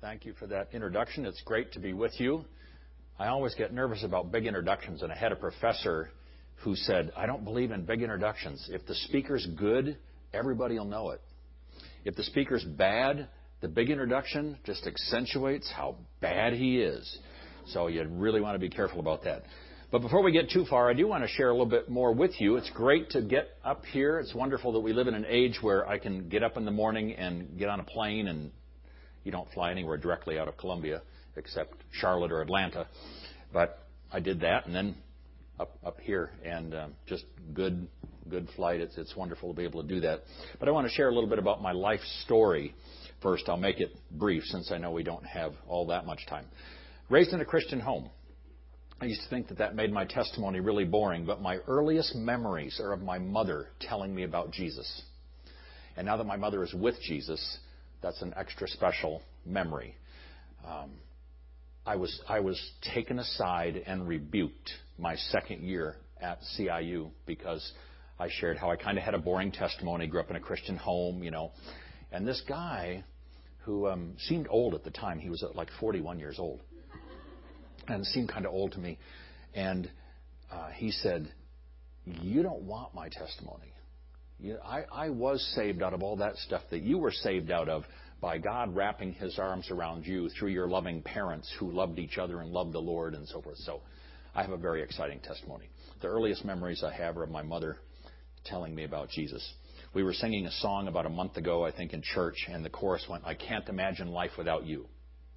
Thank you for that introduction. It's great to be with you. I always get nervous about big introductions, and I had a professor who said, I don't believe in big introductions. If the speaker's good, everybody will know it. If the speaker's bad, the big introduction just accentuates how bad he is. So you really want to be careful about that. But before we get too far, I do want to share a little bit more with you. It's great to get up here. It's wonderful that we live in an age where I can get up in the morning and get on a plane, and you don't fly anywhere directly out of Columbia except Charlotte or Atlanta. But I did that, and then up here, and just good flight. It's wonderful to be able to do that. But I want to share a little bit about my life story first. I'll make it brief since I know we don't have all that much time. Raised in a Christian home. I used to think that made my testimony really boring, but my earliest memories are of my mother telling me about Jesus. And now that my mother is with Jesus, that's an extra special memory. I was taken aside and rebuked my second year at CIU because I shared how I kind of had a boring testimony, grew up in a Christian home, and this guy who seemed old at the time, he was like 41 years old, and seemed kind of old to me, and he said, you don't want my testimony. I was saved out of all that stuff that you were saved out of by God wrapping His arms around you through your loving parents who loved each other and loved the Lord and so forth. So I have a very exciting testimony. The earliest memories I have are of my mother telling me about Jesus. We were singing a song about a month ago, I think, in church, and the chorus went, I can't imagine life without you.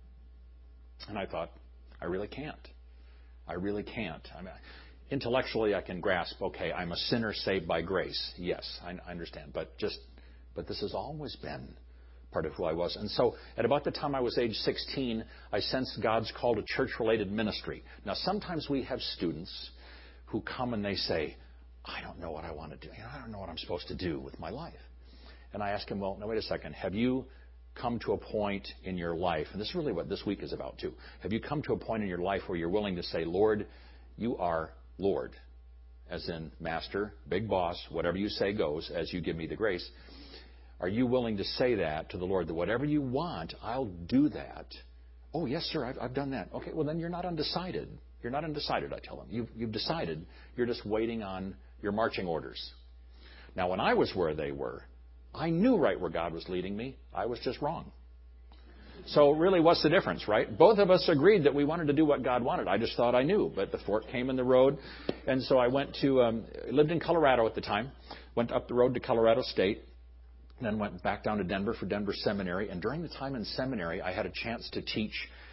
And I thought, I really can't. I really can't. I mean, intellectually, I can grasp, okay, I'm a sinner saved by grace. Yes, I understand. But this has always been part of who I was. And so at about the time I was age 16, I sensed God's call to church-related ministry. Now, sometimes we have students who come and they say, I don't know what I want to do. I don't know what I'm supposed to do with my life. And I ask them, well, now, wait a second. Have you come to a point in your life, and this is really what this week is about, too. Have you come to a point in your life where you're willing to say, Lord, you are Lord, as in master, big boss, whatever you say goes, as you give me the grace. Are you willing to say that to the Lord, that whatever you want, I'll do that? Oh, yes, sir, I've done that. Okay, well, then you're not undecided. You're not undecided, I tell them. You've decided. You're just waiting on your marching orders. Now, when I was where they were, I knew right where God was leading me. I was just wrong. So really, what's the difference, right? Both of us agreed that we wanted to do what God wanted. I just thought I knew, but the fork came in the road. And so I went to, lived in Colorado at the time, went up the road to Colorado State, then went back down to Denver for Denver Seminary. And during the time in seminary, I had a chance to teach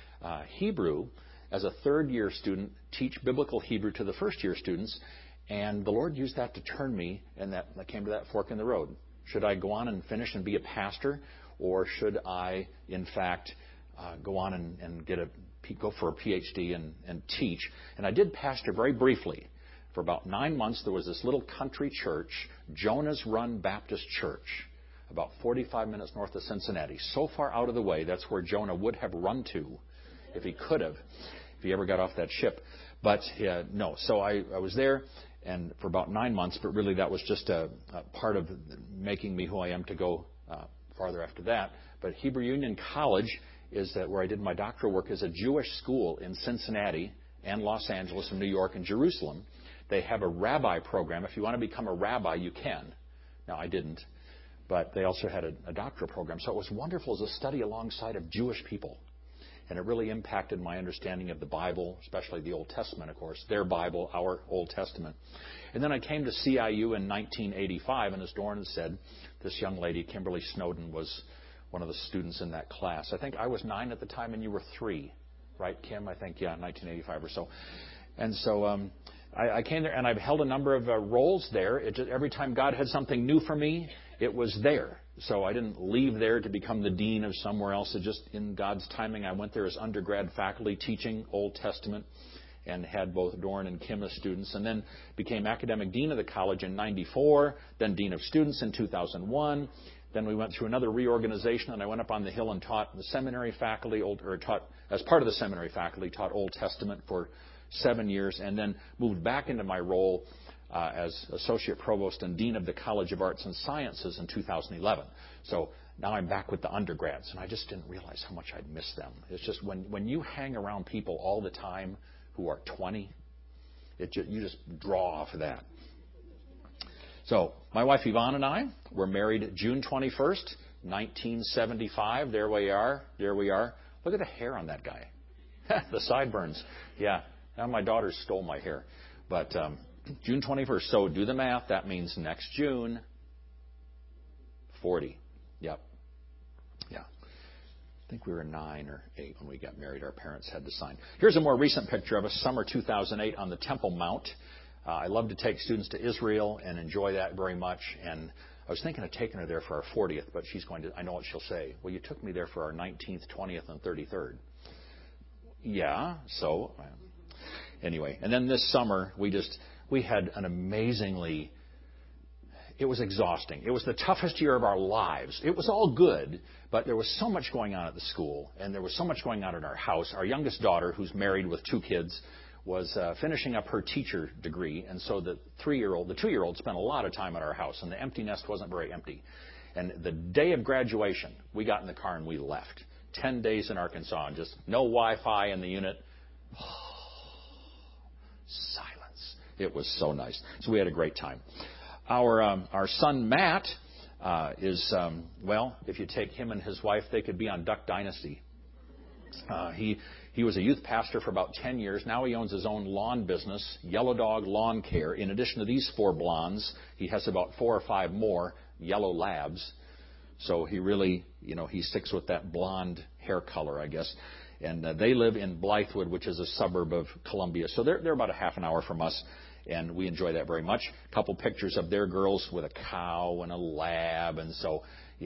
Hebrew as a third-year student, teach biblical Hebrew to the first-year students. And the Lord used that to turn me, and that came to that fork in the road. Should I go on and finish and be a pastor, or should I, in fact, go on and go for a PhD and teach? And I did pastor very briefly. For about 9 months, there was this little country church, Jonah's Run Baptist Church, about 45 minutes north of Cincinnati. So far out of the way, that's where Jonah would have run to if he could have, if he ever got off that ship. But no, so I was there and for about 9 months, but really that was just a part of making me who I am to go farther after that. But Hebrew Union College is where I did my doctoral work, is a Jewish school in Cincinnati and Los Angeles and New York and Jerusalem. They have a rabbi program. If you want to become a rabbi, you can. Now, I didn't. But they also had a doctoral program. So it was wonderful as a study alongside of Jewish people. And it really impacted my understanding of the Bible, especially the Old Testament, of course. Their Bible, our Old Testament. And then I came to CIU in 1985, and as Doran said, this young lady, Kimberly Snowden, was one of the students in that class. I think I was 9 at the time, and you were 3. Right, Kim? I think, yeah, 1985 or so. And so I came there, and I've held a number of roles there. Every time God had something new for me, it was there. So I didn't leave there to become the dean of somewhere else. It just, in God's timing, I went there as undergrad faculty teaching Old Testament and had both Doran and Kim as students, and then became academic dean of the college in 94, then dean of students in 2001. Then we went through another reorganization, and I went up on the hill and taught the seminary faculty, as part of the seminary faculty, taught Old Testament for 7 years, and then moved back into my role as Associate Provost and Dean of the College of Arts and Sciences in 2011. So now I'm back with the undergrads, and I just didn't realize how much I'd missed them. It's just when you hang around people all the time who are 20, you just draw off of that. So my wife Yvonne and I were married June 21st, 1975. There we are. Look at the hair on that guy. The sideburns. Yeah. Now my daughters stole my hair. But June 21st. So do the math. That means next June, 40. Yep. Yeah. I think we were 9 or 8 when we got married. Our parents had to sign. Here's a more recent picture of us, summer 2008 on the Temple Mount. I love to take students to Israel and enjoy that very much. And I was thinking of taking her there for our 40th, but she's going to, I know what she'll say. Well, you took me there for our 19th, 20th, and 33rd. Yeah, so anyway. And then this summer, we had an amazingly, it was exhausting. It was the toughest year of our lives. It was all good, but there was so much going on at the school, and there was so much going on in our house. Our youngest daughter, who's married with 2 kids, was finishing up her teacher degree, and so the 2-year-old spent a lot of time at our house, and the empty nest wasn't very empty. And the day of graduation, we got in the car and we left. 10 days in Arkansas, and just no Wi-Fi in the unit. Silence. It was so nice. So we had a great time. Our son Matt is, if you take him and his wife, they could be on Duck Dynasty. He was a youth pastor for about 10 years. Now he owns his own lawn business, Yellow Dog Lawn Care. In addition to these 4 blondes, he has about 4 or 5 more yellow labs. So he really, he sticks with that blonde hair color, I guess. And they live in Blythewood, which is a suburb of Columbia. So they're about a half an hour from us, and we enjoy that very much. A couple pictures of their girls with a cow and a lab, and so,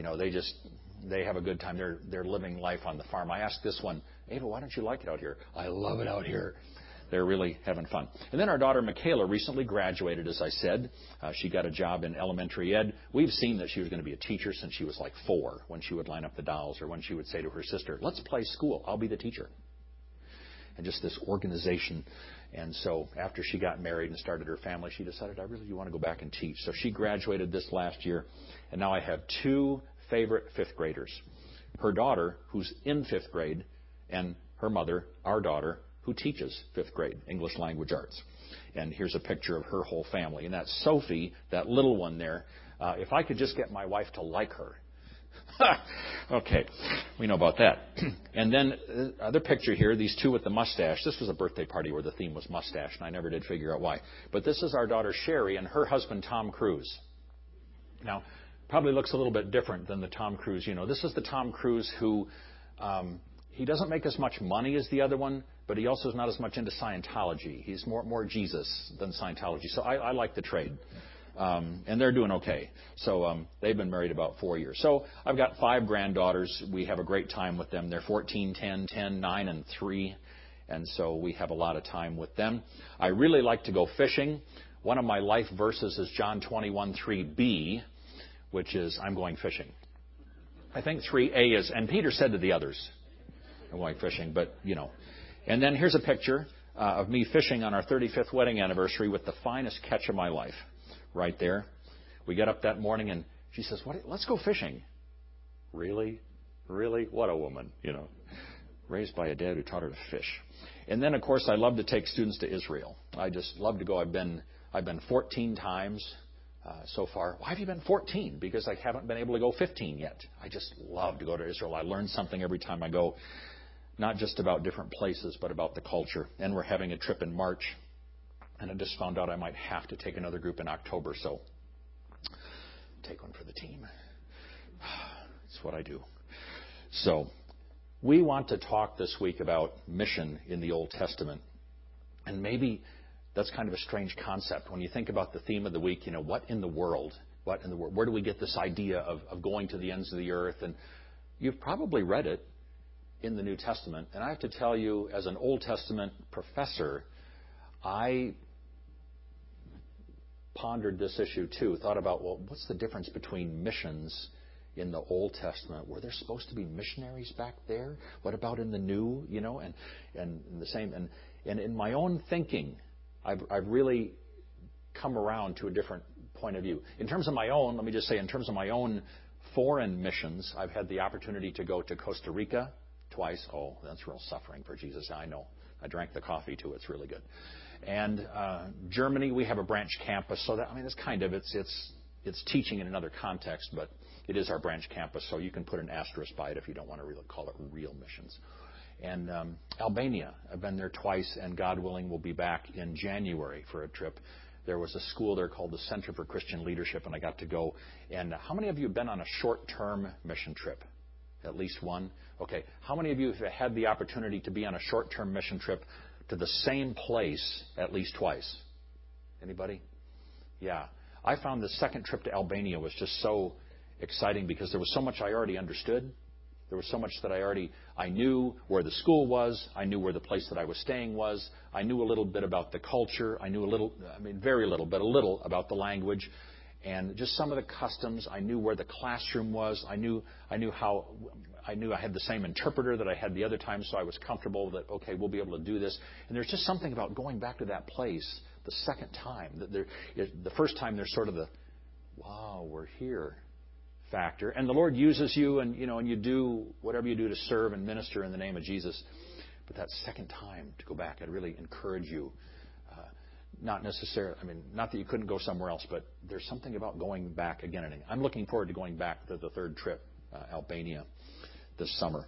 they have a good time. They're living life on the farm. I asked this one, Ava, why don't you like it out here? I love it out here. They're really having fun. And then our daughter Michaela recently graduated, as I said. She got a job in elementary ed. We've seen that she was going to be a teacher since she was like 4, when she would line up the dolls, or when she would say to her sister, let's play school. I'll be the teacher. And just this organization. And so after she got married and started her family, she decided, I really want to go back and teach. So she graduated this last year. And now I have 2 favorite 5th graders. Her daughter, who's in 5th grade, and her mother, our daughter, who teaches 5th grade English language arts. And here's a picture of her whole family. And that's Sophie, that little one there. If I could just get my wife to like her. Okay, we know about that. And then other picture here, these 2 with the mustache. This was a birthday party where the theme was mustache, and I never did figure out why. But this is our daughter Sherry and her husband Tom Cruise. Now, probably looks a little bit different than the Tom Cruise. This is the Tom Cruise who, he doesn't make as much money as the other one, but he also is not as much into Scientology. He's more Jesus than Scientology. So I like the trade. And they're doing okay. So they've been married about 4 years. So I've got 5 granddaughters. We have a great time with them. They're 14, 10, 9, and 3. And so we have a lot of time with them. I really like to go fishing. One of my life verses is John 21:3b, which is, I'm going fishing. I think 3a is, and Peter said to the others, I'm going fishing, but, And then here's a picture of me fishing on our 35th wedding anniversary with the finest catch of my life. Right there. We get up that morning and she says, let's go fishing. Really? Really? What a woman, Raised by a dad who taught her to fish. And then, of course, I love to take students to Israel. I just love to go. I've been 14 times so far. Why have you been 14? Because I haven't been able to go 15 yet. I just love to go to Israel. I learn something every time I go, not just about different places, but about the culture. And we're having a trip in March. And I just found out I might have to take another group in October, so take one for the team. It's what I do. So we want to talk this week about mission in the Old Testament. And maybe that's kind of a strange concept. When you think about the theme of the week, what in the world? Where do we get this idea of going to the ends of the earth? And you've probably read it in the New Testament. And I have to tell you, as an Old Testament professor, I pondered this issue too, thought about, what's the difference between missions in the Old Testament? Were there supposed to be missionaries back there? What about in the New, and the same. And in my own thinking, I've really come around to a different point of view. In terms of my own, let me just say, in terms of my own foreign missions, I've had the opportunity to go to Costa Rica twice. Oh, that's real suffering for Jesus. I know. I drank the coffee too. It's really good. And Germany, we have a branch campus. So that, I mean, it's teaching in another context, but it is our branch campus. So you can put an asterisk by it if you don't want to really call it real missions. And Albania, I've been there twice, and God willing, we'll be back in January for a trip. There was a school there called the Center for Christian Leadership, and I got to go. And how many of you have been on a short-term mission trip? At least one? Okay. How many of you have had the opportunity to be on a short-term mission trip to the same place at least twice? Anybody? Yeah. I found the second trip to Albania was just so exciting because there was so much I already understood. There was so much that I knew where the school was. I knew where the place that I was staying was. I knew a little bit about the culture. I knew very little, but a little about the language and just some of the customs. I knew where the classroom was. I knew I had the same interpreter that I had the other time, so I was comfortable that, okay, we'll be able to do this. And there's just something about going back to that place the second time. The first time there's sort of the, wow, we're here factor. And the Lord uses you, and you do whatever you do to serve and minister in the name of Jesus. But that second time to go back, I'd really encourage you. Not necessarily, not that you couldn't go somewhere else, but there's something about going back again and again. I'm looking forward to going back to the third trip, Albania, this summer,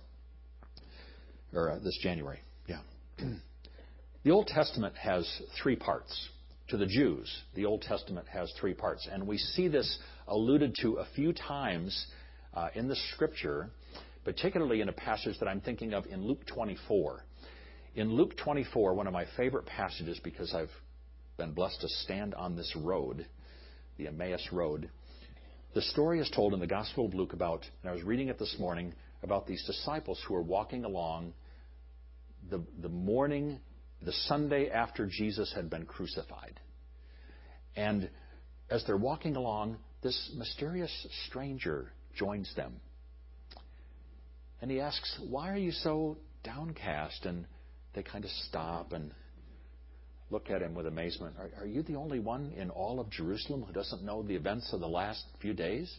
or this January. Yeah. The Old Testament has three parts. To the Jews, the Old Testament has three parts. And we see this alluded to a few times in the Scripture, particularly in a passage that I'm thinking of in Luke 24. In Luke 24, one of my favorite passages, because I've been blessed to stand on this road, the Emmaus Road, the story is told in the Gospel of Luke about, and I was reading it this morning, about these disciples who are walking along the morning, the Sunday after Jesus had been crucified. And as they're walking along, this mysterious stranger joins them. And he asks, "Why are you so downcast?" And they kind of stop and look at him with amazement. Are you the only one in all of Jerusalem who doesn't know the events of the last few days?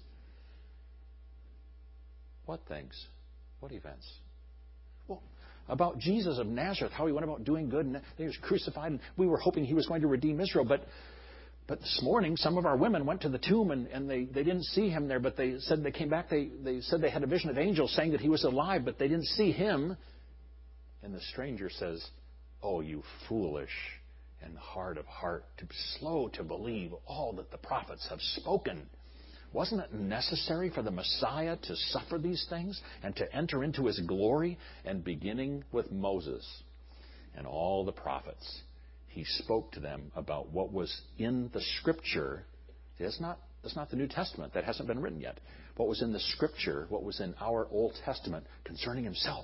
What things? What events? Well, about Jesus of Nazareth, how he went about doing good, and he was crucified, and we were hoping he was going to redeem Israel. But this morning, some of our women went to the tomb, and they didn't see him there, but they said they came back, they said they had a vision of angels saying that he was alive, but they didn't see him. And the stranger says, "Oh, you foolish and hard of heart, to be slow to believe all that the prophets have spoken. Wasn't it necessary for the Messiah to suffer these things and to enter into his glory?" And beginning with Moses and all the prophets, he spoke to them about what was in the Scripture. That's not the New Testament. That hasn't been written yet. What was in the Scripture, what was in our Old Testament concerning himself.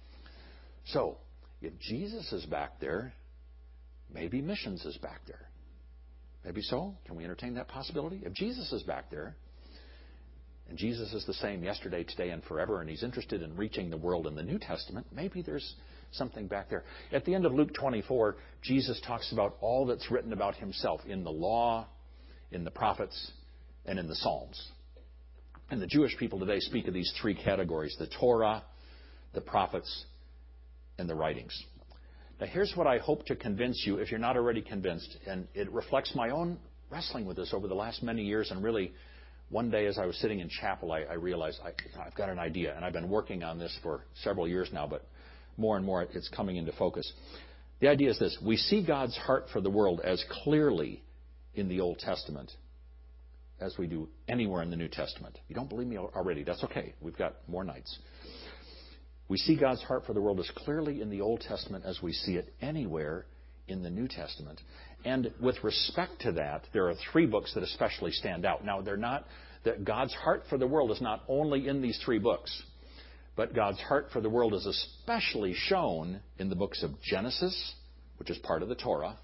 So, if Jesus is back there, maybe missions is back there. Maybe so. Can we entertain that possibility? If Jesus is back there, and Jesus is the same yesterday, today, and forever, and he's interested in reaching the world in the New Testament, maybe there's something back there. At the end of Luke 24, Jesus talks about all that's written about himself in the law, in the prophets, and in the Psalms. And the Jewish people today speak of these three categories: the Torah, the prophets, and the writings. Now, here's what I hope to convince you, if you're not already convinced, and it reflects my own wrestling with this over the last many years, and really, one day as I was sitting in chapel, I realized I've got an idea, and I've been working on this for several years now, but more and more it's coming into focus. The idea is this: we see God's heart for the world as clearly in the Old Testament as we do anywhere in the New Testament. You don't believe me already? That's okay. We've got more nights. We see God's heart for the world as clearly in the Old Testament as we see it anywhere in the New Testament. And with respect to that, there are three books that especially stand out. Now, that God's heart for the world is not only in these three books, but God's heart for the world is especially shown in the books of Genesis, which is part of the Torah,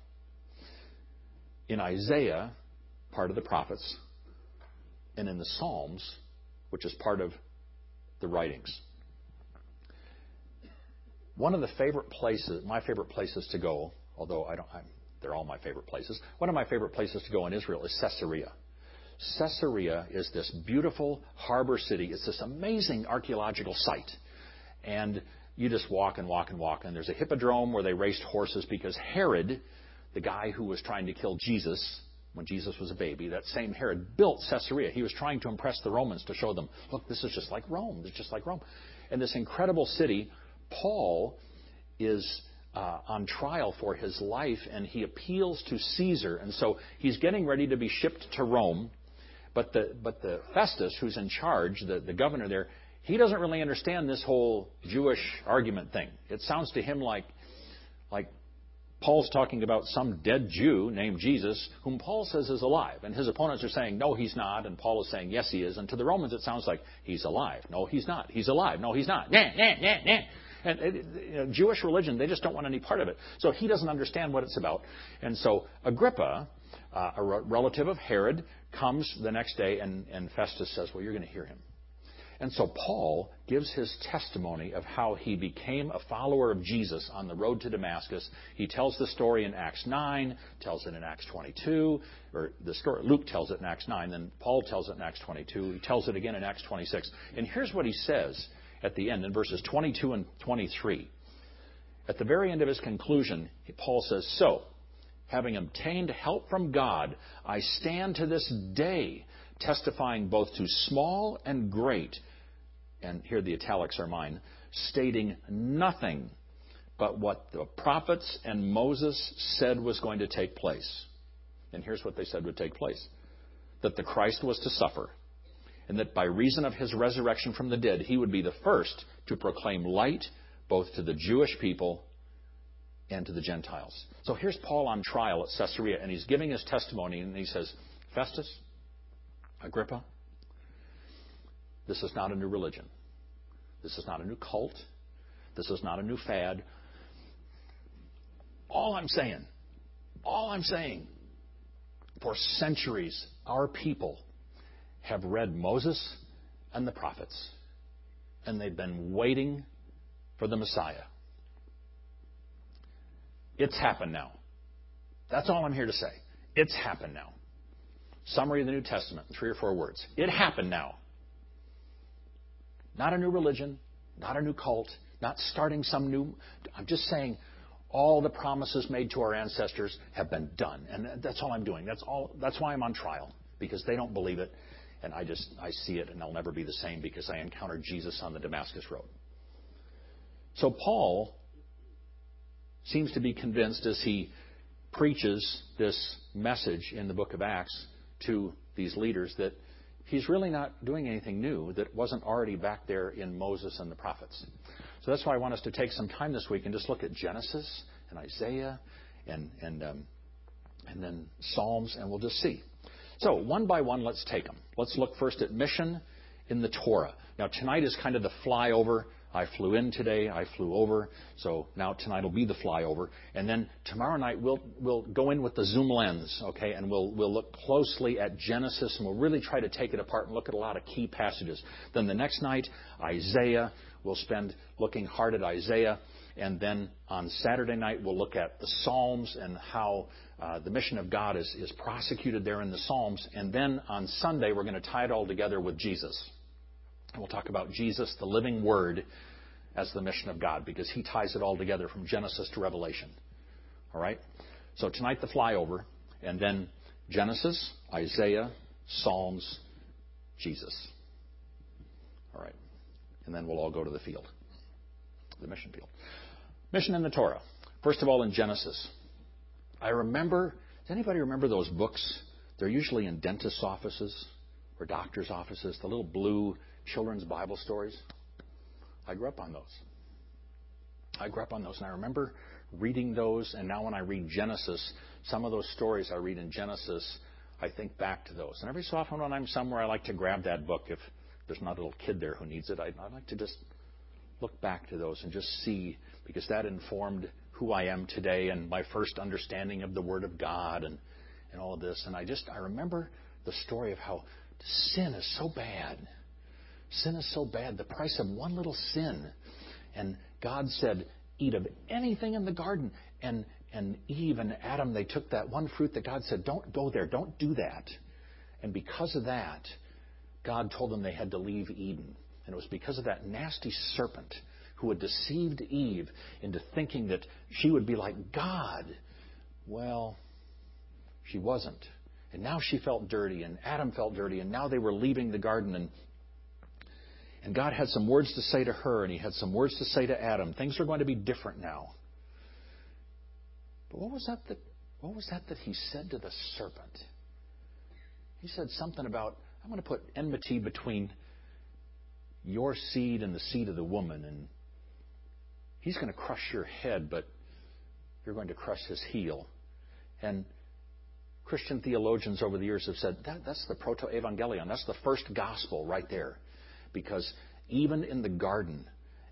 in Isaiah, part of the prophets, and in the Psalms, which is part of the writings. One of the favorite places, my favorite places to go, although they're all my favorite places. One of my favorite places to go in Israel is Caesarea. Caesarea is this beautiful harbor city. It's this amazing archaeological site. And you just walk and walk and walk. And there's a hippodrome where they raced horses because Herod, the guy who was trying to kill Jesus when Jesus was a baby, that same Herod built Caesarea. He was trying to impress the Romans to show them, look, this is just like Rome. It's just like Rome. And this incredible city, Paul is on trial for his life, and he appeals to Caesar. And so he's getting ready to be shipped to Rome. But the Festus, who's in charge, the governor there, he doesn't really understand this whole Jewish argument thing. It sounds to him like Paul's talking about some dead Jew named Jesus, whom Paul says is alive. And his opponents are saying, no, he's not. And Paul is saying, yes, he is. And to the Romans, it sounds like, he's alive. No, he's not. He's alive. No, he's not. Nah, nah, nah, nah. And Jewish religion, they just don't want any part of it. So he doesn't understand what it's about. And so Agrippa, a relative of Herod, comes the next day, and Festus says, well, you're going to hear him. And so Paul gives his testimony of how he became a follower of Jesus on the road to Damascus. He tells the story in Acts 9, tells it in Acts 22, or the story, Luke tells it in Acts 9, then Paul tells it in Acts 22. He tells it again in Acts 26. And here's what he says at the end in verses 22 and 23. At the very end of his conclusion, Paul says, so, having obtained help from God, I stand to this day testifying both to small and great, and here the italics are mine, stating nothing but what the prophets and Moses said was going to take place. And here's what they said would take place. That the Christ was to suffer, and that by reason of his resurrection from the dead, he would be the first to proclaim light both to the Jewish people and to the Gentiles. So here's Paul on trial at Caesarea, and he's giving his testimony, and he says, Festus, Agrippa, this is not a new religion. This is not a new cult. This is not a new fad. All I'm saying, for centuries, our people have read Moses and the prophets, and they've been waiting for the Messiah. It's happened now. That's all I'm here to say. It's happened now. Summary of the New Testament in 3 or 4 words. It happened now. Not a new religion, not a new cult, not starting some new... I'm just saying all the promises made to our ancestors have been done. And that's all I'm doing. That's why I'm on trial, because they don't believe it. And I see it, and I'll never be the same because I encountered Jesus on the Damascus Road. So Paul seems to be convinced as he preaches this message in the book of Acts to these leaders that he's really not doing anything new that wasn't already back there in Moses and the prophets. So that's why I want us to take some time this week and just look at Genesis and Isaiah and then Psalms, and we'll just see. So one by one, let's take them. Let's look first at mission in the Torah. Now tonight is kind of the flyover. I flew in today, I flew over, so now tonight will be the flyover. And then tomorrow night we'll go in with the zoom lens, okay, and we'll look closely at Genesis, and we'll really try to take it apart and look at a lot of key passages. Then the next night, Isaiah, we'll spend looking hard at Isaiah. And then on Saturday night, we'll look at the Psalms and how the mission of God is prosecuted there in the Psalms. And then on Sunday, we're going to tie it all together with Jesus. And we'll talk about Jesus, the living Word, as the mission of God, because he ties it all together from Genesis to Revelation. All right? So tonight, the flyover, and then Genesis, Isaiah, Psalms, Jesus. All right. And then we'll all go to the field, the mission field. Mission in the Torah. First of all, in Genesis. I remember, does anybody remember those books? They're usually in dentist's offices or doctor's offices, the little blue children's Bible stories. I grew up on those. And I remember reading those, and now when I read Genesis, some of those stories I read in Genesis, I think back to those. And every so often when I'm somewhere, I like to grab that book. If there's not a little kid there who needs it, I'd like to just look back to those and just see, because that informed who I am today and my first understanding of the Word of God and all of this. And I remember the story of how sin is so bad. Sin is so bad. The price of one little sin. And God said, eat of anything in the garden. And Eve and Adam, they took that one fruit that God said, don't go there. Don't do that. And because of that, God told them they had to leave Eden. And it was because of that nasty serpent who had deceived Eve into thinking that she would be like God. Well, she wasn't. And now she felt dirty, and Adam felt dirty, and now they were leaving the garden. And God had some words to say to her, and He had some words to say to Adam. Things are going to be different now. But what was that He said to the serpent? He said something about, I'm going to put enmity between your seed and the seed of the woman, and he's going to crush your head, but you're going to crush his heel. And Christian theologians over the years have said that's the proto-evangelion. That's the first gospel right there. Because even in the garden,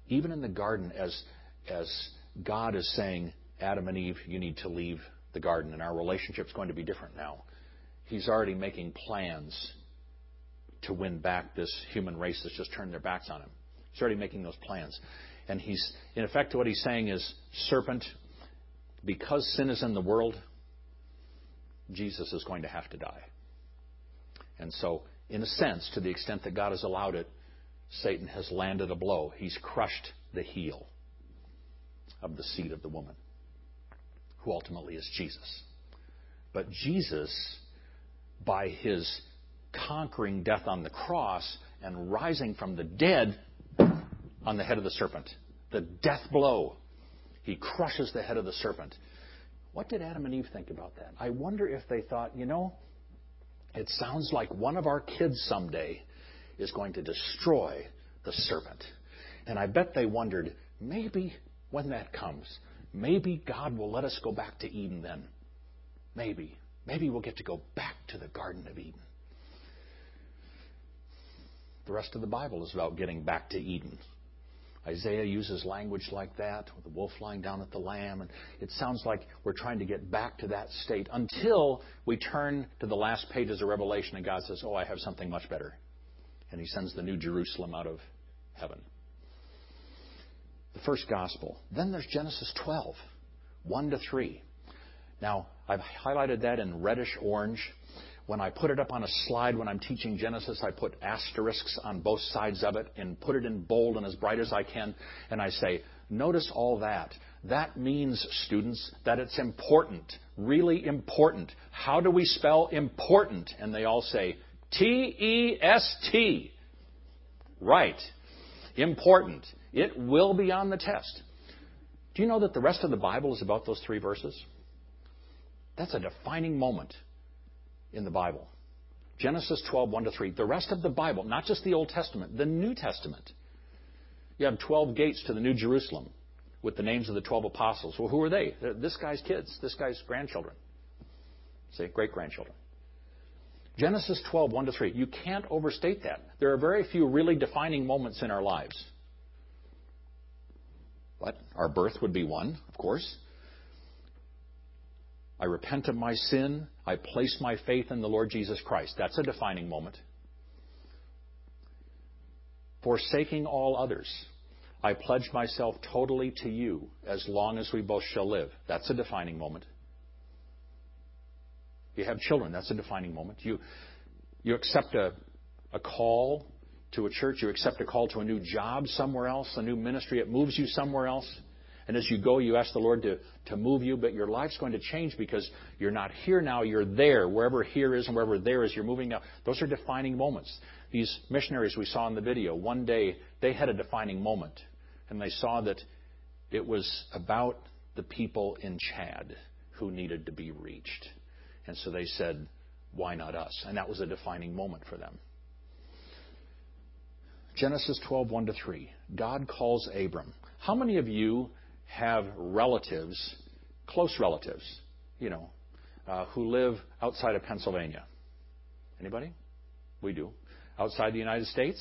as God is saying, Adam and Eve, you need to leave the garden, and our relationship's going to be different now. He's already making plans to win back this human race that's just turned their backs on him. He's already making those plans. And he's, in effect, what he's saying is, serpent, because sin is in the world, Jesus is going to have to die. And so, in a sense, to the extent that God has allowed it, Satan has landed a blow. He's crushed the heel of the seed of the woman, who ultimately is Jesus. But Jesus, by His conquering death on the cross and rising from the dead on the head of the serpent, the death blow, He crushes the head of the serpent. What did Adam and Eve think about that? I wonder if they thought, it sounds like one of our kids someday is going to destroy the serpent. And I bet they wondered, maybe when that comes, maybe God will let us go back to Eden then. Maybe we'll get to go back to the Garden of Eden. The rest of the Bible is about getting back to Eden. Isaiah uses language like that, with the wolf lying down at the lamb. And it sounds like we're trying to get back to that state until we turn to the last pages of Revelation and God says, I have something much better. And He sends the New Jerusalem out of heaven. The first gospel. Then there's Genesis 12, 1-3. Now, I've highlighted that in reddish orange. When I put it up on a slide when I'm teaching Genesis, I put asterisks on both sides of it and put it in bold and as bright as I can. And I say, notice all that. That means, students, that it's important, really important. How do we spell important? And they all say, T-E-S-T. Right. Important. It will be on the test. Do you know that the rest of the Bible is about those 3 verses? That's a defining moment in the Bible. Genesis 12, 1-3. The rest of the Bible, not just the Old Testament, the New Testament. You have 12 gates to the New Jerusalem with the names of the 12 apostles. Well, who are they? They're this guy's kids, this guy's grandchildren. Say, great-grandchildren. Genesis 12, 1-3. You can't overstate that. There are very few really defining moments in our lives. But our birth would be one, of course. I repent of my sin. I place my faith in the Lord Jesus Christ. That's a defining moment. Forsaking all others. I pledge myself totally to you as long as we both shall live. That's a defining moment. You have children. That's a defining moment. You accept a call to a church. You accept a call to a new job somewhere else, a new ministry. It moves you somewhere else. And as you go, you ask the Lord to move you, but your life's going to change because you're not here now, you're there. Wherever here is and wherever there is, you're moving now. Those are defining moments. These missionaries we saw in the video, one day they had a defining moment. And they saw that it was about the people in Chad who needed to be reached. And so they said, why not us? And that was a defining moment for them. Genesis 12, 1-3. God calls Abram. How many of you have relatives, close relatives, who live outside of Pennsylvania? Anybody? We do. Outside the United States?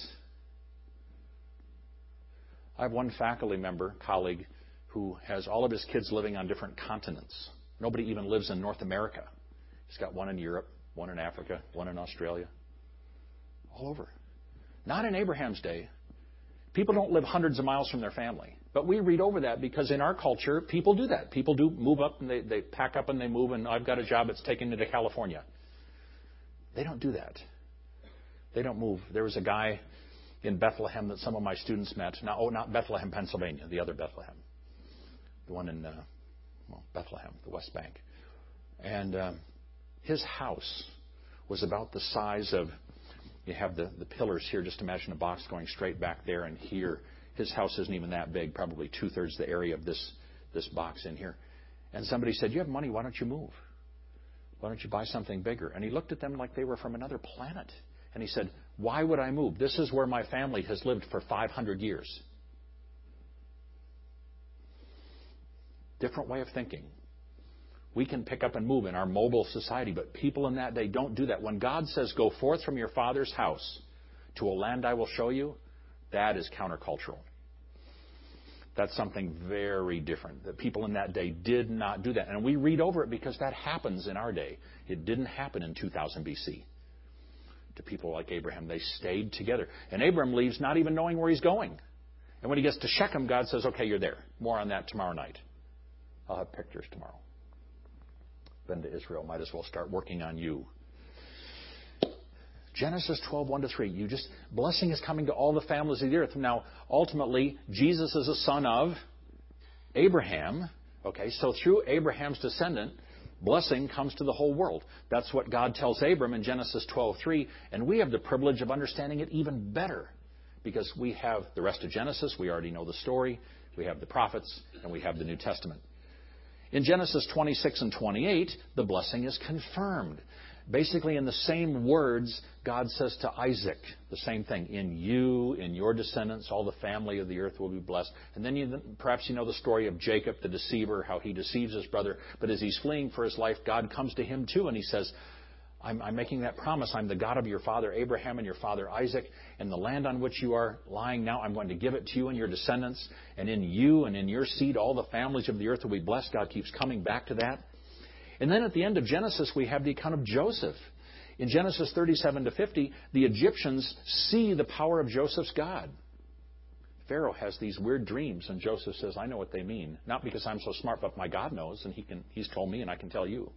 I have one faculty member, colleague, who has all of his kids living on different continents. Nobody even lives in North America. He's got one in Europe, one in Africa, one in Australia. All over. Not in Abraham's day. People don't live hundreds of miles from their family. But we read over that because in our culture, people do that. People do move up and they pack up and they move, and I've got a job that's taking me to California. They don't do that. They don't move. There was a guy in Bethlehem that some of my students met. Now, not Bethlehem, Pennsylvania, the other Bethlehem. The one in Bethlehem, the West Bank. And his house was about the size of, you have the pillars here, just imagine a box going straight back there and here. His house isn't even that big, probably 2/3 the area of this box in here. And somebody said, you have money, why don't you move? Why don't you buy something bigger? And he looked at them like they were from another planet. And he said, why would I move? This is where my family has lived for 500 years. Different way of thinking. We can pick up and move in our mobile society, but people in that day don't do that. When God says, go forth from your father's house to a land I will show you, that is countercultural. That's something very different. The people in that day did not do that. And we read over it because that happens in our day. It didn't happen in 2000 BC. To people like Abraham, they stayed together. And Abraham leaves not even knowing where he's going. And when he gets to Shechem, God says, okay, you're there. More on that tomorrow night. I'll have pictures tomorrow. Been to Israel. Might as well start working on you. Genesis 12, 1-3. Blessing is coming to all the families of the earth. Now, ultimately, Jesus is a son of Abraham. Okay, so through Abraham's descendant, blessing comes to the whole world. That's what God tells Abram in Genesis 12:3. And we have the privilege of understanding it even better because we have the rest of Genesis. We already know the story. We have the prophets, and we have the New Testament. In Genesis 26 and 28, the blessing is confirmed. Basically, in the same words, God says to Isaac the same thing. In you, in your descendants, all the family of the earth will be blessed. And then perhaps you know the story of Jacob, the deceiver, how he deceives his brother. But as he's fleeing for his life, God comes to him too, and he says, I'm making that promise. I'm the God of your father Abraham and your father Isaac. And the land on which you are lying now, I'm going to give it to you and your descendants. And in you and in your seed, all the families of the earth will be blessed. God keeps coming back to that. And then at the end of Genesis, we have the account of Joseph. In Genesis 37-50, the Egyptians see the power of Joseph's God. Pharaoh has these weird dreams, and Joseph says, I know what they mean. Not because I'm so smart, but my God knows, and he's told me, and I can tell you.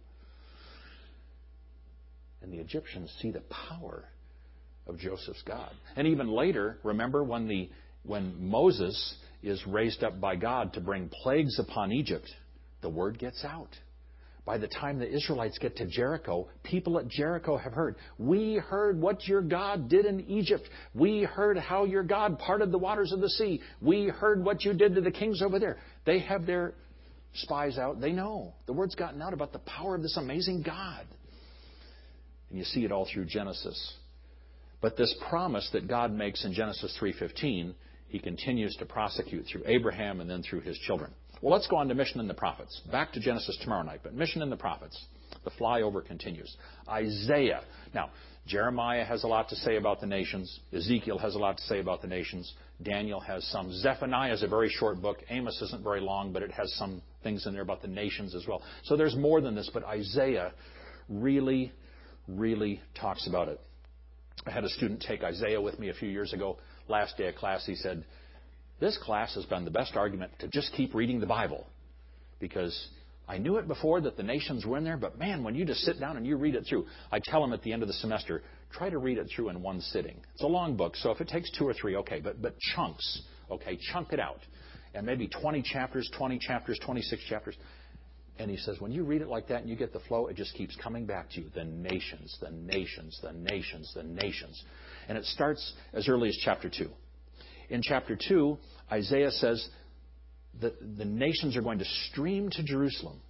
And the Egyptians see the power of Joseph's God. And even later, remember when Moses is raised up by God to bring plagues upon Egypt, the word gets out. By the time the Israelites get to Jericho, people at Jericho have heard, we heard what your God did in Egypt. We heard how your God parted the waters of the sea. We heard what you did to the kings over there. They have their spies out. They know. The word's gotten out about the power of this amazing God. And you see it all through Genesis. But this promise that God makes in Genesis 3:15, He continues to prosecute through Abraham and then through his children. Well, let's go on to Mission and the Prophets. Back to Genesis tomorrow night, but Mission and the Prophets. The flyover continues. Isaiah. Now, Jeremiah has a lot to say about the nations. Ezekiel has a lot to say about the nations. Daniel has some. Zephaniah is a very short book. Amos isn't very long, but it has some things in there about the nations as well. So there's more than this, but Isaiah really, really talks about it. I had a student take Isaiah with me a few years ago. Last day of class, he said, this class has been the best argument to just keep reading the Bible. Because I knew it before that the nations were in there, but man, when you just sit down and you read it through, I tell them at the end of the semester, try to read it through in one sitting. It's a long book, so if it takes 2 or 3, okay, but chunks, okay, chunk it out. And maybe 20 chapters, 26 chapters. And he says, when you read it like that and you get the flow, it just keeps coming back to you. The nations, the nations, the nations, the nations. And it starts as early as chapter 2. In chapter 2, Isaiah says that the nations are going to stream to Jerusalem.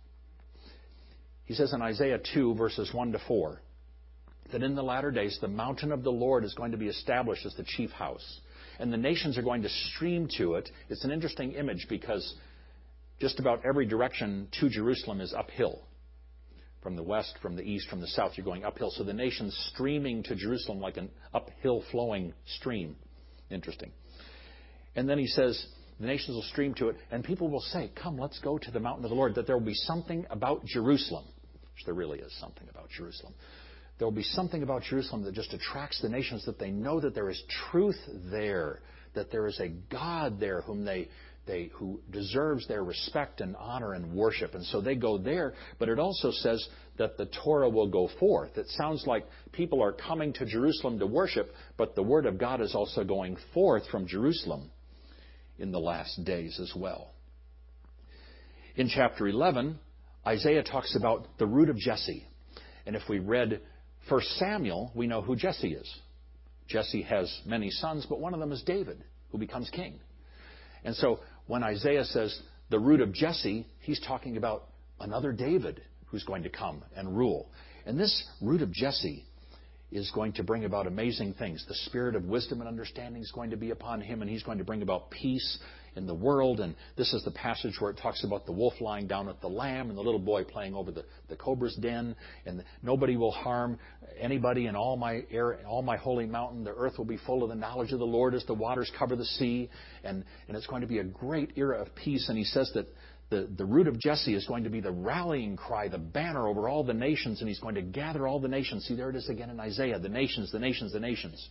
He says in Isaiah 2, verses 1-4, that in the latter days, the mountain of the Lord is going to be established as the chief house. And the nations are going to stream to it. It's an interesting image because just about every direction to Jerusalem is uphill. From the west, from the east, from the south, you're going uphill. So the nation's streaming to Jerusalem like an uphill flowing stream. Interesting. And then he says, the nations will stream to it, and people will say, come, let's go to the mountain of the Lord, that there will be something about Jerusalem. Which there really is something about Jerusalem. There will be something about Jerusalem that just attracts the nations, that they know that there is truth there, that there is a God there whom they who deserves their respect and honor and worship. And so they go there, but it also says that the Torah will go forth. It sounds like people are coming to Jerusalem to worship, but the Word of God is also going forth from Jerusalem in the last days as well. In chapter 11, Isaiah talks about the root of Jesse. And if we read 1 Samuel, we know who Jesse is. Jesse has many sons, but one of them is David, who becomes king. And so when Isaiah says the root of Jesse, he's talking about another David who's going to come and rule. And this root of Jesse is going to bring about amazing things. The spirit of wisdom and understanding is going to be upon him, and he's going to bring about peace in the world. And this is the passage where it talks about the wolf lying down with the lamb and the little boy playing over the cobra's den. And nobody will harm anybody in all my holy mountain. The earth will be full of the knowledge of the Lord as the waters cover the sea. And it's going to be a great era of peace. And he says that the root of Jesse is going to be the rallying cry, the banner over all the nations, and he's going to gather all the nations. See, there it is again in Isaiah, the nations, the nations, the nations.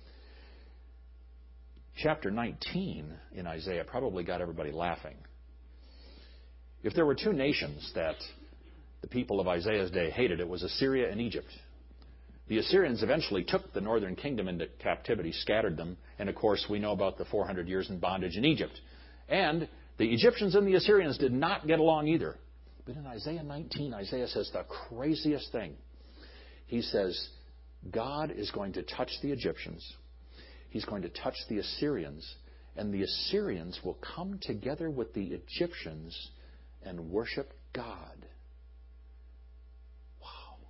Chapter 19 in Isaiah probably got everybody laughing. If there were two nations that the people of Isaiah's day hated, it was Assyria and Egypt. The Assyrians eventually took the northern kingdom into captivity, scattered them, and of course we know about the 400 years in bondage in Egypt. And the Egyptians and the Assyrians did not get along either. But in Isaiah 19, Isaiah says the craziest thing. He says, God is going to touch the Egyptians. He's going to touch the Assyrians. And the Assyrians will come together with the Egyptians and worship God. Wow.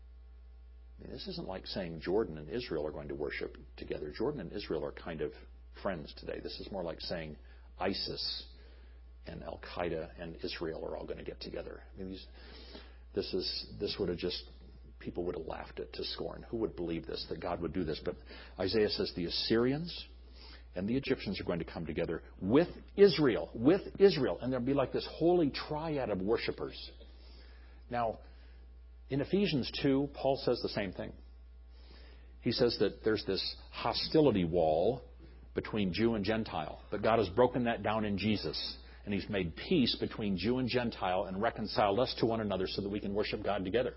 I mean, this isn't like saying Jordan and Israel are going to worship together. Jordan and Israel are kind of friends today. This is more like saying ISIS and Al-Qaeda and Israel are all going to get together. I mean, this would have just, people would have laughed it to scorn. Who would believe this, that God would do this? But Isaiah says the Assyrians and the Egyptians are going to come together with Israel. And there'll be like this holy triad of worshipers. Now, in Ephesians 2, Paul says the same thing. He says that there's this hostility wall between Jew and Gentile. But God has broken that down in Jesus. And He's made peace between Jew and Gentile and reconciled us to one another so that we can worship God together.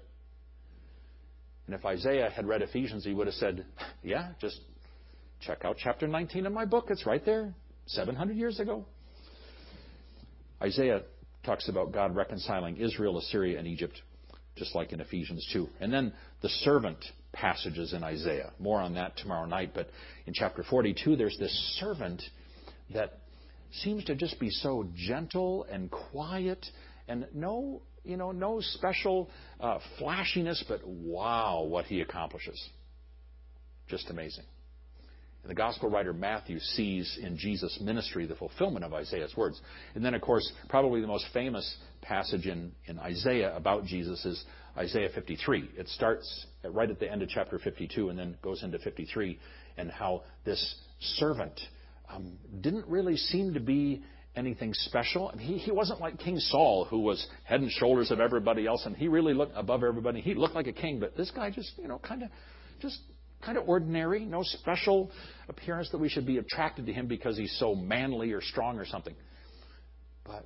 And if Isaiah had read Ephesians, he would have said, yeah, just check out chapter 19 of my book. It's right there, 700 years ago. Isaiah talks about God reconciling Israel, Assyria, and Egypt, just like in Ephesians 2. And then the servant passages in Isaiah. More on that tomorrow night. But in chapter 42, there's this servant that seems to just be so gentle and quiet and no special flashiness, but wow, what he accomplishes. Just amazing. And the gospel writer Matthew sees in Jesus' ministry the fulfillment of Isaiah's words. And then, of course, probably the most famous passage in Isaiah about Jesus is Isaiah 53. It starts right at the end of chapter 52 and then goes into 53, and how this servant didn't really seem to be anything special. And he wasn't like King Saul, who was head and shoulders of everybody else, and he really looked above everybody. He looked like a king, but this guy just, kind of ordinary, no special appearance that we should be attracted to him because he's so manly or strong or something. But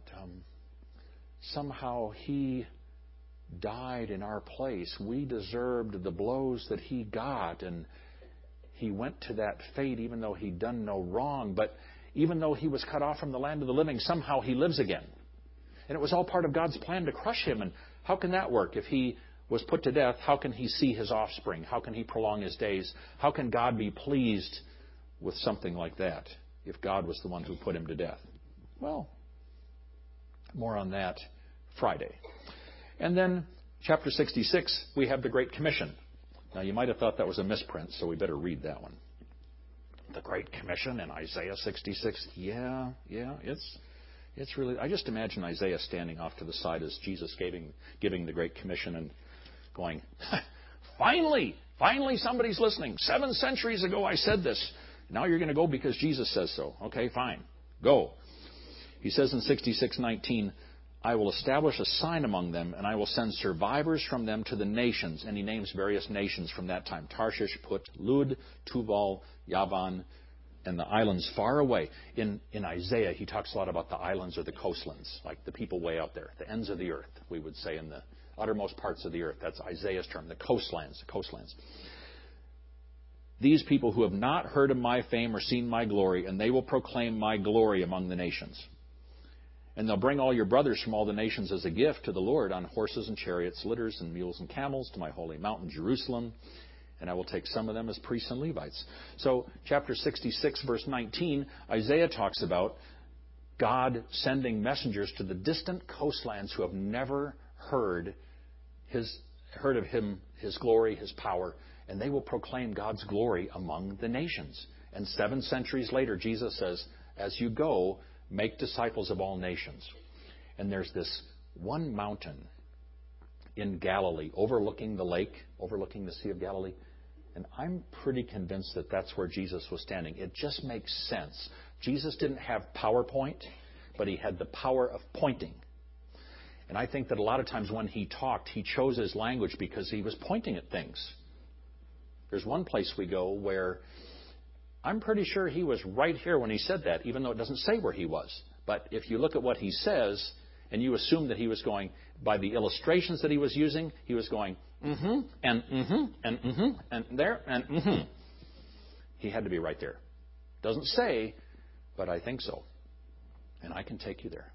somehow he died in our place. We deserved the blows that he got, and he went to that fate even though he'd done no wrong. But even though he was cut off from the land of the living, somehow he lives again. And it was all part of God's plan to crush him. And how can that work? If he was put to death, how can he see his offspring? How can he prolong his days? How can God be pleased with something like that if God was the one who put him to death? Well, more on that Friday. And then chapter 66, we have the Great Commission. Now, you might have thought that was a misprint, so we better read that one. The Great Commission in Isaiah 66. Yeah, it's really... I just imagine Isaiah standing off to the side as Jesus giving the Great Commission and going, finally somebody's listening. 7 centuries ago I said this. Now you're going to go because Jesus says so. Okay, fine. Go. He says in 66:19, I will establish a sign among them, and I will send survivors from them to the nations. And he names various nations from that time. Tarshish, Put, Lud, Tubal, Yavan, and the islands far away. In Isaiah, he talks a lot about the islands or the coastlands, like the people way out there, the ends of the earth, we would say, in the uttermost parts of the earth. That's Isaiah's term, the coastlands. These people who have not heard of my fame or seen my glory, and they will proclaim my glory among the nations. And they'll bring all your brothers from all the nations as a gift to the Lord on horses and chariots, litters and mules and camels to my holy mountain, Jerusalem. And I will take some of them as priests and Levites. So chapter 66, verse 19, Isaiah talks about God sending messengers to the distant coastlands who have never heard of him, his glory, his power, and they will proclaim God's glory among the nations. And 7 centuries later, Jesus says, as you go, make disciples of all nations. And there's this one mountain in Galilee overlooking the lake, overlooking the Sea of Galilee. And I'm pretty convinced that that's where Jesus was standing. It just makes sense. Jesus didn't have PowerPoint, but he had the power of pointing. And I think that a lot of times when he talked, he chose his language because he was pointing at things. There's one place we go where I'm pretty sure he was right here when he said that, even though it doesn't say where he was. But if you look at what he says, and you assume that he was going, by the illustrations that he was using, he was going, and there, and He had to be right there. Doesn't say, but I think so. And I can take you there.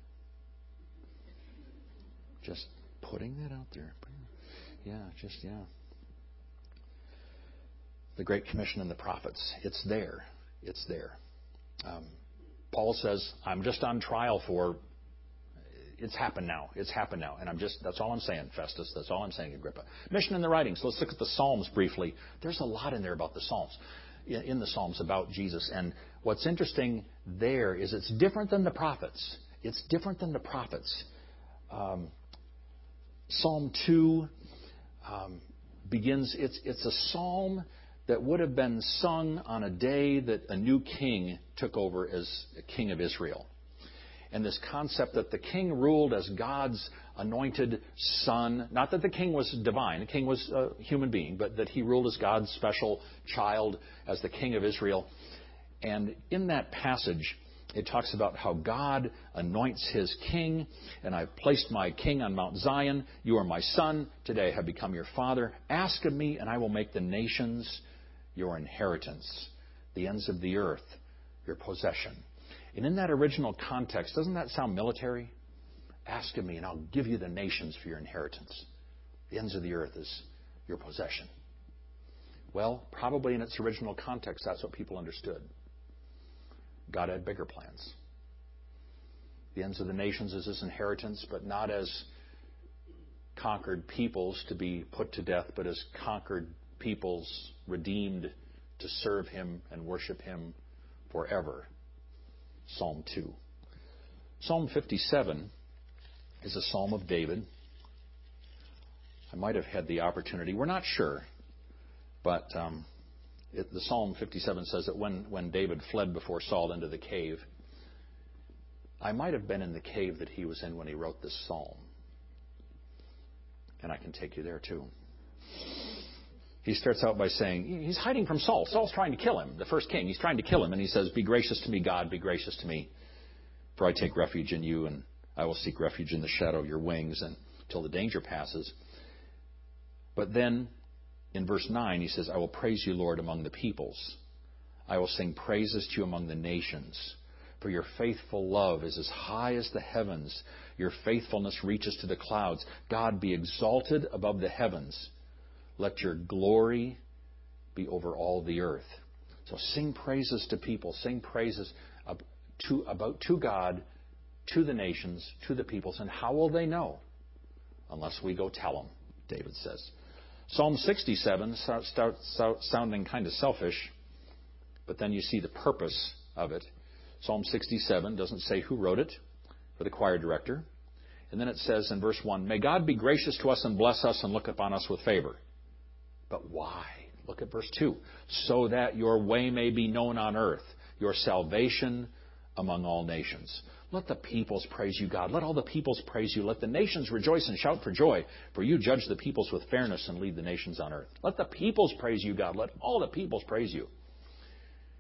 Just putting that out there. Yeah. The Great Commission and the prophets. It's there. It's there. Paul says, I'm just on trial for... It's happened now. It's happened now. And that's all I'm saying, Festus. That's all I'm saying, Agrippa. Mission in the writings. Let's look at the Psalms briefly. There's a lot in there about the Psalms. In the Psalms about Jesus. And what's interesting there is it's different than the prophets. It's different than the prophets. Psalm 2 begins, it's a psalm that would have been sung on a day that a new king took over as king of Israel. And this concept that the king ruled as God's anointed son, not that the king was divine, the king was a human being, but that he ruled as God's special child, as the king of Israel. And in that passage, it talks about how God anoints his king, and I've placed my king on Mount Zion. You are my son. Today I have become your father. Ask of me, and I will make the nations your inheritance, the ends of the earth your possession. And in that original context, doesn't that sound military? Ask of me, and I'll give you the nations for your inheritance. The ends of the earth is your possession. Well, probably in its original context, that's what people understood. God had bigger plans. The ends of the nations is his inheritance, but not as conquered peoples to be put to death, but as conquered peoples redeemed to serve him and worship him forever. Psalm 2. Psalm 57 is a psalm of David. I might have had the opportunity. We're not sure. But the Psalm 57 says that when David fled before Saul into the cave, I might have been in the cave that he was in when he wrote this psalm. And I can take you there too. He starts out by saying, he's hiding from Saul. Saul's trying to kill him, the first king. He's trying to kill him. And he says, be gracious to me, God, be gracious to me. For I take refuge in you, and I will seek refuge in the shadow of your wings until the danger passes. But then, in verse 9, he says, I will praise you, Lord, among the peoples. I will sing praises to you among the nations. For your faithful love is as high as the heavens. Your faithfulness reaches to the clouds. God, be exalted above the heavens. Let your glory be over all the earth. So sing praises to people. Sing praises to God, to the nations, to the peoples. And how will they know? Unless we go tell them, David says. Psalm 67 starts sounding kind of selfish, but then you see the purpose of it. Psalm 67 doesn't say who wrote it, for the choir director. And then it says in verse 1, may God be gracious to us and bless us and look upon us with favor. But why? Look at verse 2. So that your way may be known on earth, your salvation among all nations. Let the peoples praise you, God. Let all the peoples praise you. Let the nations rejoice and shout for joy, for you judge the peoples with fairness and lead the nations on earth. Let the peoples praise you, God. Let all the peoples praise you.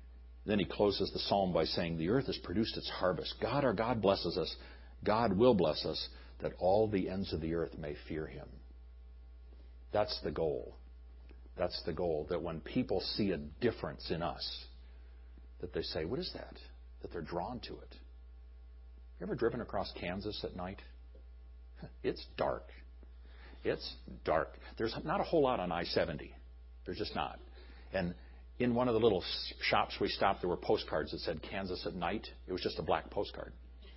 Then he closes the psalm by saying, the earth has produced its harvest. God, our God, blesses us. God will bless us, that all the ends of the earth may fear him. That's the goal. That's the goal, that when people see a difference in us, that they say, what is that? That they're drawn to it. You ever driven across Kansas at night? It's dark. It's dark. There's not a whole lot on I-70. There's just not. And in one of the little shops we stopped, there were postcards that said Kansas at night. It was just a black postcard.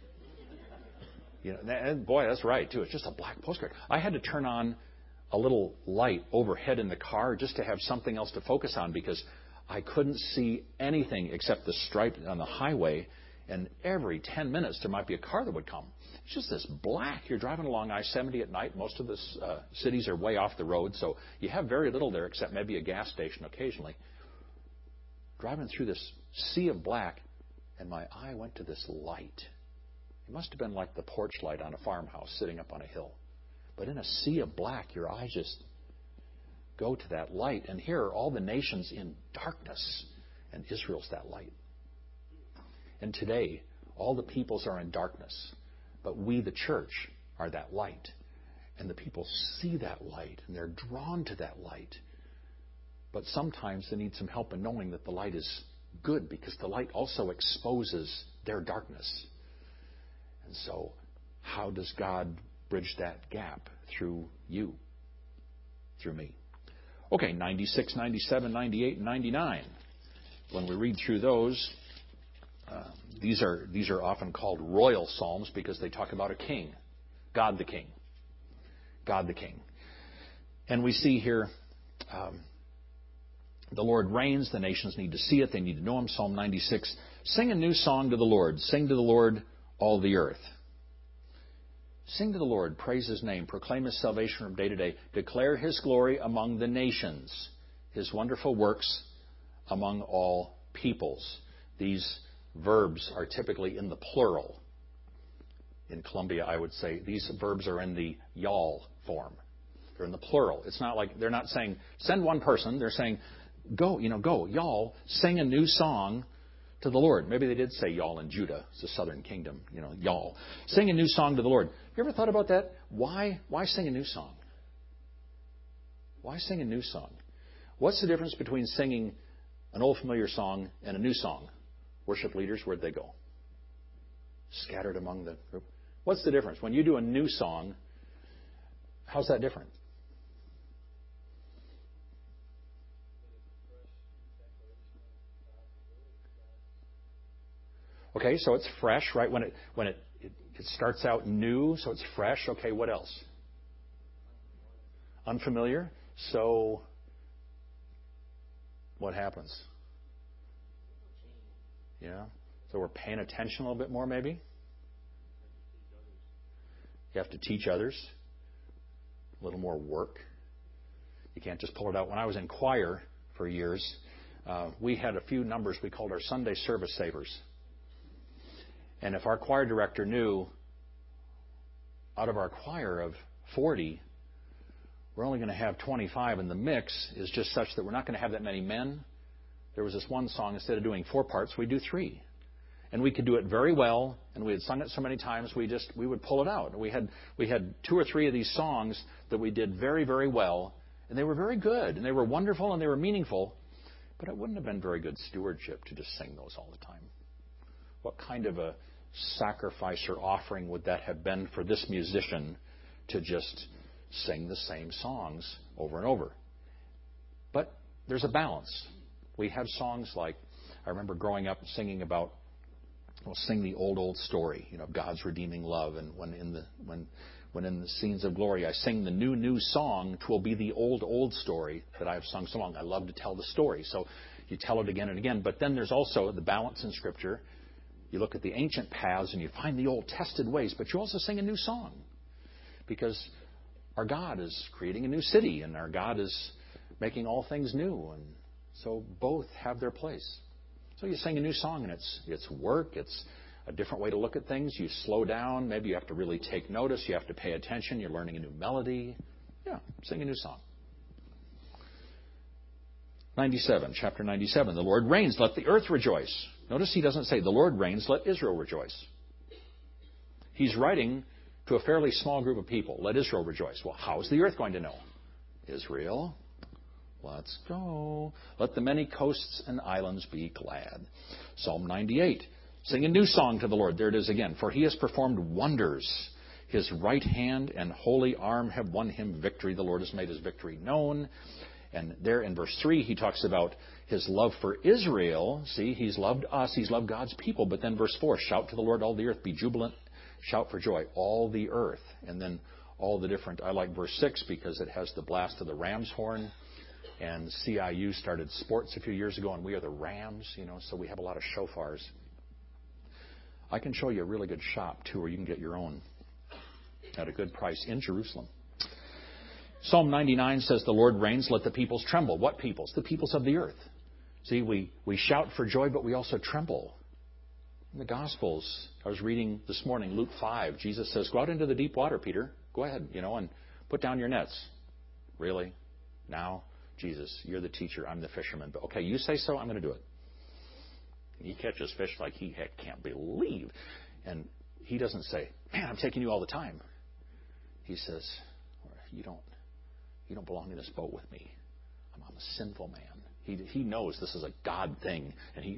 And boy, that's right, too. It's just a black postcard. I had to turn on a little light overhead in the car just to have something else to focus on, because I couldn't see anything except the stripe on the highway. And every 10 minutes, there might be a car that would come. It's just this black. You're driving along I-70 at night. Most of the cities are way off the road, so you have very little there except maybe a gas station occasionally. Driving through this sea of black, and my eye went to this light. It must have been like the porch light on a farmhouse sitting up on a hill. But in a sea of black, your eyes just go to that light. And here are all the nations in darkness, and Israel's that light. And today, all the peoples are in darkness, but we, the church, are that light. And the people see that light, and they're drawn to that light. But sometimes they need some help in knowing that the light is good, because the light also exposes their darkness. And so, how does God bridge that gap? Through you, through me. Okay, 96, 97, 98, and 99. When we read through those, these are often called royal psalms because they talk about a king, God the King. God the King. And we see here, the Lord reigns, the nations need to see it, they need to know him. Psalm 96, sing a new song to the Lord. Sing to the Lord, all the earth. Sing to the Lord, praise his name, proclaim his salvation from day to day, declare his glory among the nations, his wonderful works among all peoples. These verbs are typically in the plural. In Colombia, I would say these verbs are in the y'all form. They're in the plural. It's not like they're not saying send one person. They're saying go, y'all sing a new song to the Lord. Maybe they did say y'all in Judah. It's a southern kingdom, y'all. Sing a new song to the Lord. You ever thought about that? Why sing a new song? Why sing a new song? What's the difference between singing an old familiar song and a new song? Worship leaders, where'd they go? Scattered among the group. What's the difference? When you do a new song, how's that different? Okay, so it's fresh, right? When it starts out new, so it's fresh. Okay, what else? Unfamiliar. So what happens? Yeah. So we're paying attention a little bit more, maybe. You have to teach others. A little more work. You can't just pull it out. When I was in choir for years, we had a few numbers we called our Sunday service savers. And if our choir director knew out of our choir of 40, we're only going to have 25, and the mix is just such that we're not going to have that many men. There was this one song, instead of doing 4 parts, we do 3. And we could do it very well, and we had sung it so many times, we would pull it out. We had 2 or 3 of these songs that we did very, very well, and they were very good, and they were wonderful, and they were meaningful, but it wouldn't have been very good stewardship to just sing those all the time. What kind of a sacrifice or offering would that have been for this musician to just sing the same songs over and over? But there's a balance. We have songs like, I remember growing up singing about, we'll sing the old story, of God's redeeming love, and when in the scenes of glory I sing the new song, 'twill be the old story that I've sung so long. I love to tell the story, so you tell it again and again. But then there's also the balance in Scripture. You look at the ancient paths and you find the old tested ways, but you also sing a new song, because our God is creating a new city, and our God is making all things new, and so both have their place. So you sing a new song, and it's work. It's a different way to look at things. You slow down. Maybe you have to really take notice. You have to pay attention. You're learning a new melody. Yeah, sing a new song. chapter 97. The Lord reigns, let the earth rejoice. Notice he doesn't say, the Lord reigns, let Israel rejoice. He's writing to a fairly small group of people. Let Israel rejoice. Well, how is the earth going to know? Israel, let's go. Let the many coasts and islands be glad. Psalm 98. Sing a new song to the Lord. There it is again. For he has performed wonders. His right hand and holy arm have won him victory. The Lord has made his victory known. And there in verse 3, he talks about his love for Israel. See, he's loved us. He's loved God's people. But then verse 4, shout to the Lord, all the earth. Be jubilant. Shout for joy, all the earth. And then all the different, I like verse 6 because it has the blast of the ram's horn. And CIU started sports a few years ago, and we are the Rams, so we have a lot of shofars. I can show you a really good shop, too, where you can get your own at a good price in Jerusalem. Psalm 99 says, the Lord reigns, let the peoples tremble. What peoples? The peoples of the earth. See, we shout for joy, but we also tremble. In the Gospels, I was reading this morning, Luke 5. Jesus says, go out into the deep water, Peter. Go ahead, and put down your nets. Really? Now? Jesus, you're the teacher, I'm the fisherman. But okay, you say so, I'm going to do it. He catches fish like he can't believe. And he doesn't say, man, I'm taking you all the time. He says, you don't belong in this boat with me. I'm a sinful man. He knows this is a God thing. And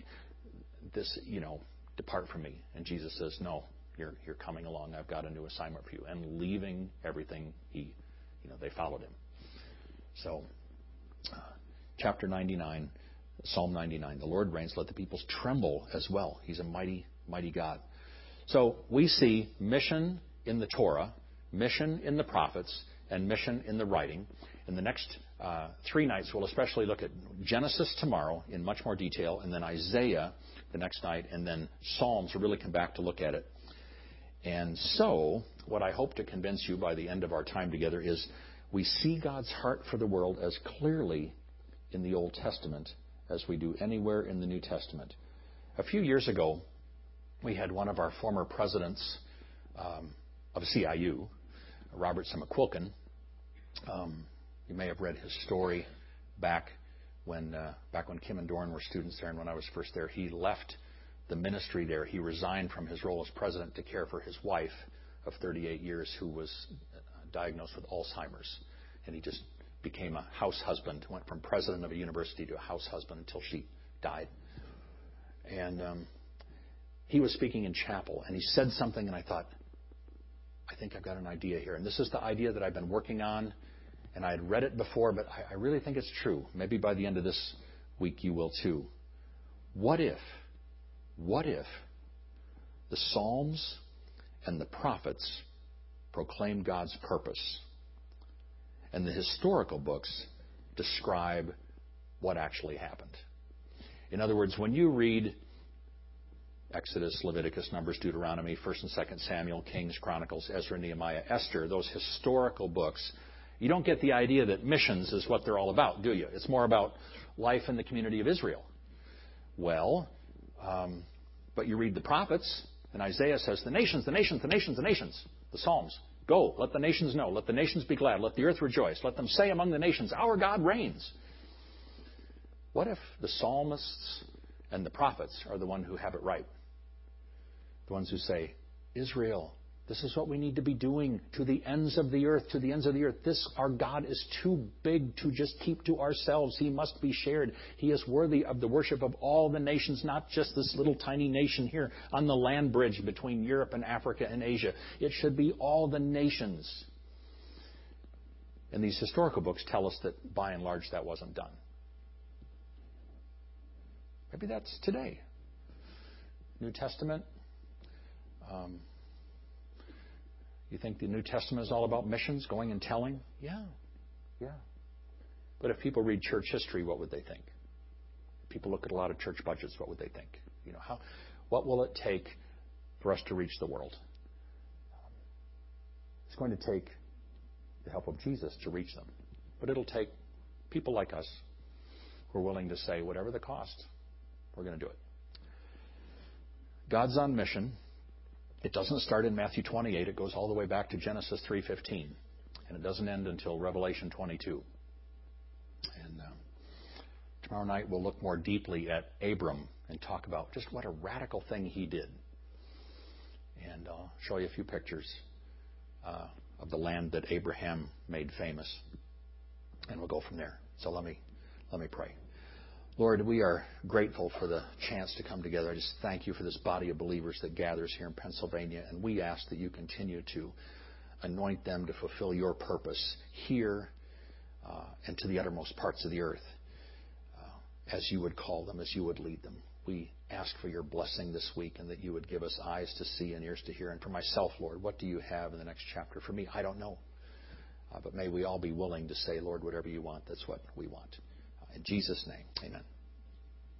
depart from me. And Jesus says, no, you're coming along. I've got a new assignment for you. And leaving everything, they followed him. So, chapter 99, Psalm 99, the Lord reigns, let the peoples tremble as well. He's a mighty, mighty God. So we see mission in the Torah, mission in the prophets, and mission in the writing. In the next 3 nights, we'll especially look at Genesis tomorrow in much more detail, and then Isaiah the next night, and then Psalms. We'll really come back to look at it. And so, what I hope to convince you by the end of our time together is we see God's heart for the world as clearly in the Old Testament as we do anywhere in the New Testament. A few years ago, we had one of our former presidents of CIU, Robert C. McQuilkin. You may have read his story back when Kim and Doran were students there, and when I was first there. He left the ministry there. He resigned from his role as president to care for his wife of 38 years who was diagnosed with Alzheimer's. And he just became a house husband, went from president of a university to a house husband until she died. And he was speaking in chapel, and he said something, and I thought, I think I've got an idea here. And this is the idea that I've been working on, and I had read it before, but I really think it's true. Maybe by the end of this week you will too. What if the Psalms and the prophets proclaim God's purpose, and the historical books describe what actually happened? In other words, when you read Exodus, Leviticus, Numbers, Deuteronomy, 1st and 2nd Samuel, Kings, Chronicles, Ezra, Nehemiah, Esther, those historical books, you don't get the idea that missions is what they're all about, do you? It's more about life in the community of Israel. Well, but you read the prophets, and Isaiah says, the nations, the nations, the nations, the nations. The Psalms, go, let the nations know, let the nations be glad, let the earth rejoice, let them say among the nations, our God reigns. What if the psalmists and the prophets are the ones who have it right? The ones who say, Israel, this is what we need to be doing to the ends of the earth, to the ends of the earth. Our God is too big to just keep to ourselves. He must be shared. He is worthy of the worship of all the nations, not just this little tiny nation here on the land bridge between Europe and Africa and Asia. It should be all the nations. And these historical books tell us that by and large that wasn't done. Maybe that's today. New Testament. You think the New Testament is all about missions, going and telling? Yeah. But if people read church history, what would they think? If people look at a lot of church budgets, what would they think? What will it take for us to reach the world? It's going to take the help of Jesus to reach them. But it'll take people like us who are willing to say, whatever the cost, we're going to do it. God's on mission. It doesn't start in Matthew 28. It goes all the way back to Genesis 3:15. And it doesn't end until Revelation 22. And Tomorrow night we'll look more deeply at Abram and talk about just what a radical thing he did. And I'll show you a few pictures of the land that Abraham made famous. And we'll go from there. So let me pray. Lord, we are grateful for the chance to come together. I just thank you for this body of believers that gathers here in Pennsylvania. And we ask that you continue to anoint them to fulfill your purpose here and to the uttermost parts of the earth as you would call them, as you would lead them. We ask for your blessing this week and that you would give us eyes to see and ears to hear. And for myself, Lord, what do you have in the next chapter for me? I don't know. But may we all be willing to say, Lord, whatever you want, that's what we want. In Jesus' name, amen.